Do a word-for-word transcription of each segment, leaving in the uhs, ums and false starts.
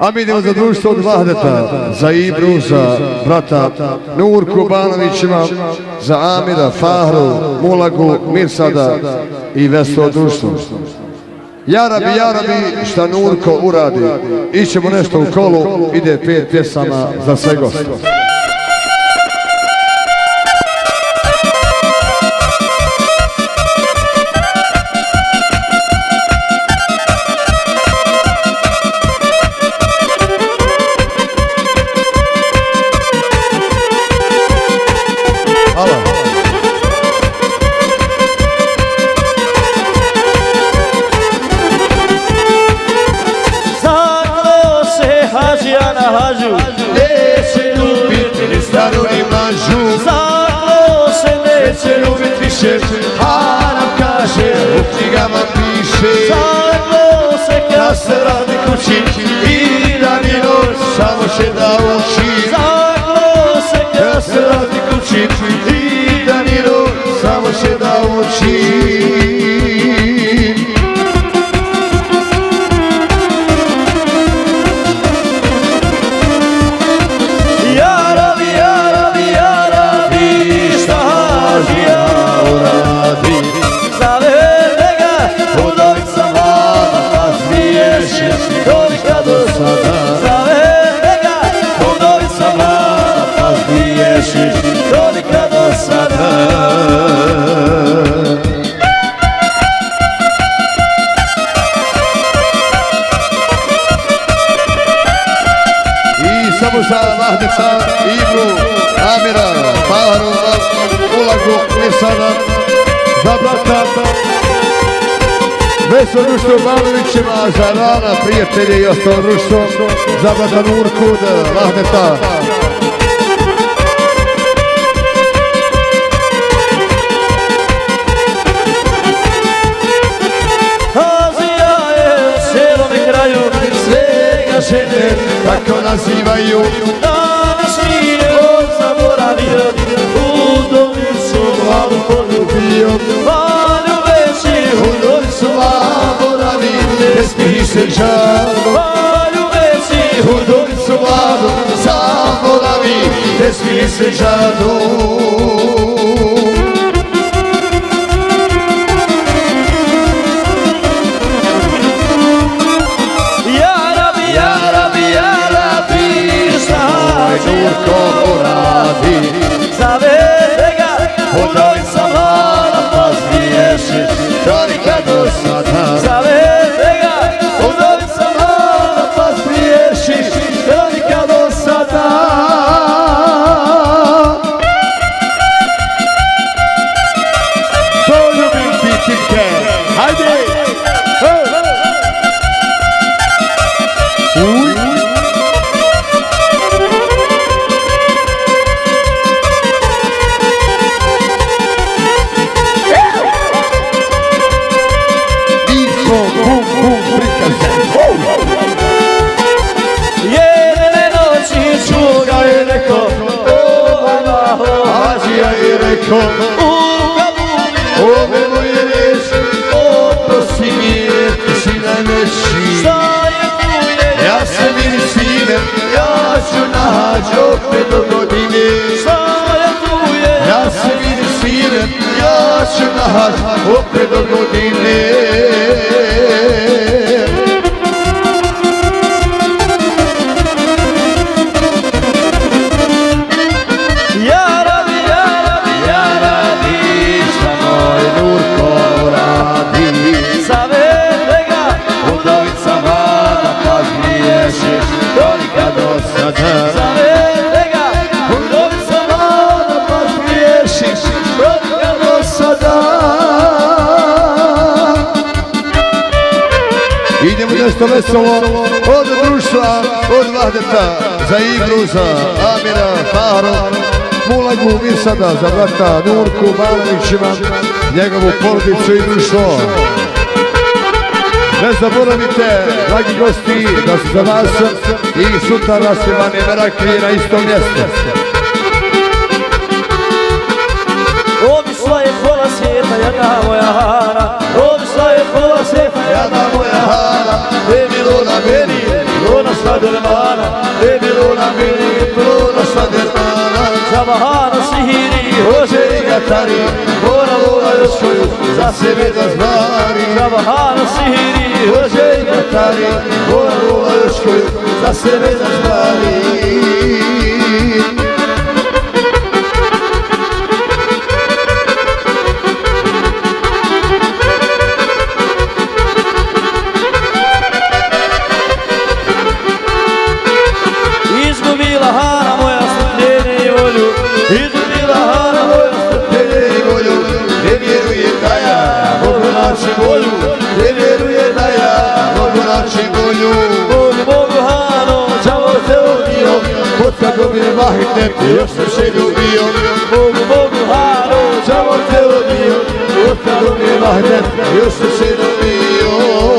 A mi idemo za društvo od Vahdeta, za Ibru, za brata Nurku Banovićima, za Amira, Fahru, Mulagu, Mirsada i Vesto društvo. Jarabi, jarabi, šta Nurko uradi. Ićemo nešto u kolu, ide pet pjesama za sve goste. Haram kaže, u knjigama piše, zajedno se kad se radi kući i dan i noć samo će da uči. Zajedno se kad se radi kući i dan i noć samo će da uči. Za Vahdeta, Ibru, Amira, Fahru, Mulagu, Mirsada, za brata Vesto društvo Banovićima, za Rana, prijatelje i ostalo društvo, za brata Nurku od Vahdeta. Azija je u cijelom kraju svega žene tako nazivaju. Danas nije on zaboravio, u dovicu mladu poljubio. Valjubeći u dovicu zaboravi, ne smije se žal. Valjubeći u dovicu mladu zaboravi, ne smije se žal. Nurko uradi, zavede ga, udovica mlada pa zviješi, to nikad do sada. Zavede ga, udovica mlada pa zviješi, to nikad do sada. Poljubim ti tipke, hajde! U Kabuli, ove moje reči, oprosti mi jer ti si najveći. Šta je tvoj ja se vidi sine, ja ću naći opet do godine. Šta je tvoj ja se vidi sine, ja ću naći opet do godine. Zavede ga, udovica mlada pa zviješi, to nikad do sada. Idemo nešto veselo od društva, od Vahdeta, za Ibru, za Amira, Fahru, Mulagu, Mirsada, za brata Nurku Banovićima, njegovu porodicu i društvo. Ne zaboravite, dragi gosti, da su za vas i sutra rasljevane Merakli na istom mjestu. Obišla je pola svijeta, jedna moja hara. Obišla je pola svijeta, jedna moja hara. Ne bilo na meni, ona došla dermana, ne bilo na meni, bilo došla dermana. Za bahana sihiri, hoće i gatari, ona vola još koju za sebe da zbari. Za bahana sihiri, hoće i gatari, ona vola još koju za sebe da zbari. Izgubila Hana moja strpljenje i volju, izgubila Hana moja strpljenje i volju. Ne vjeruje da ja mogu naći volju, ne vjeruje da ja mogu naći volju. Mogu, mogu Hano, čavo te odnio, od kako bi vahite, još sam se ljubio. Mogu, mogu Hano, čavo te odnio, od kako bi vahite, još sam se ljubio.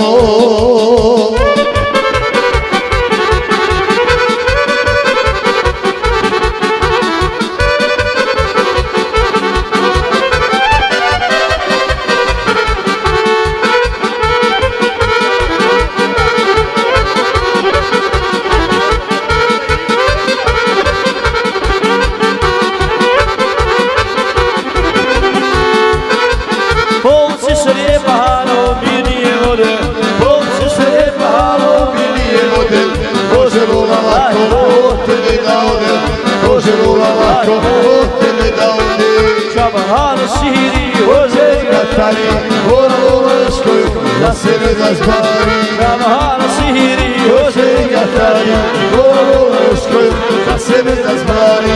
Bahana sihiri, hoće i gatari, ona vola još koju za sebe da zbari. Bahana sihiri, hoće i gatari, ona vola još koju za sebe da zbari.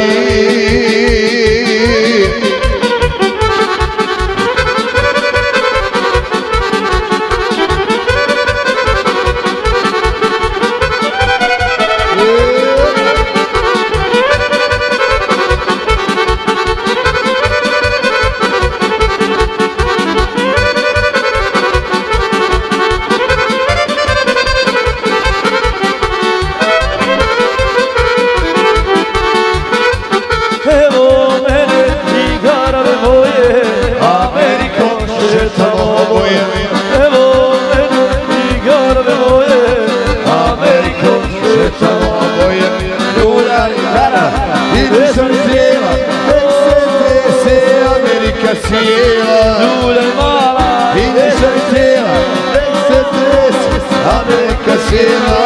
Cijela, ljulja mala, ideš li cijela, nek se tresi, Amerika cijela.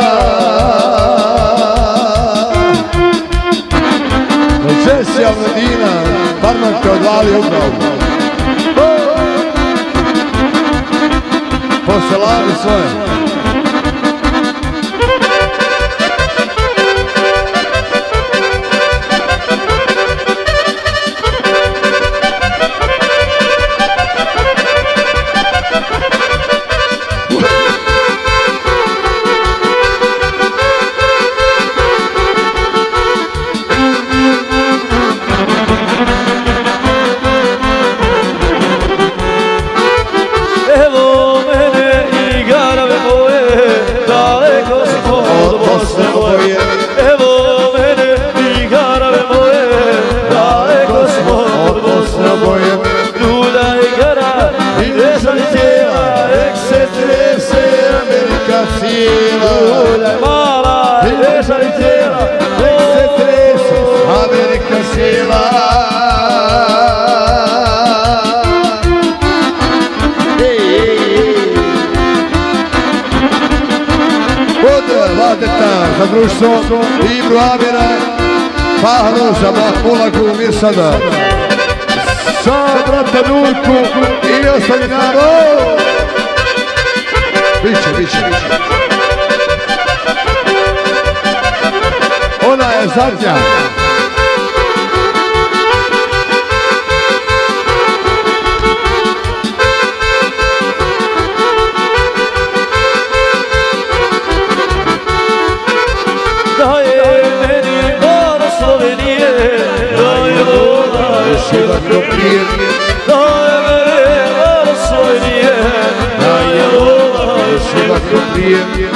Česija mladina, barman te odvali upravo. Poselami svoje. Ljulja mala, ideš li cijela, nek se tresi, Amerika cijela. Od Vladeta za društvo Ibru Amira, Fahru za Mulagu Mirsada, za brata Nurku i ostali narod. Biće, biće, biće. Ona je zadnja. Da je meni voda Slovenije, da je voda još jedan prije. Da je meni voda Slovenije, da je voda još jedan prije.